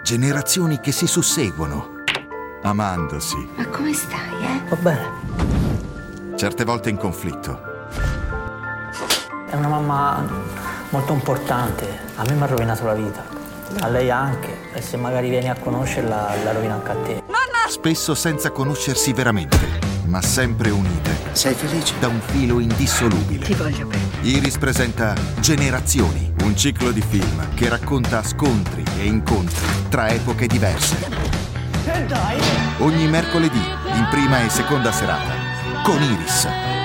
generazioni che si susseguono, amandosi. Ma come stai, Va bene. Certe volte in conflitto. È una mamma molto importante. A me mi ha rovinato la vita. A lei anche. E se magari vieni a conoscerla, la rovina anche a te. Spesso senza conoscersi veramente, ma sempre unite. Sei felice? Da un filo indissolubile. Ti voglio bene. Iris presenta Generazioni, un ciclo di film che racconta scontri e incontri tra epoche diverse. Ogni mercoledì, in prima e seconda serata, con Iris.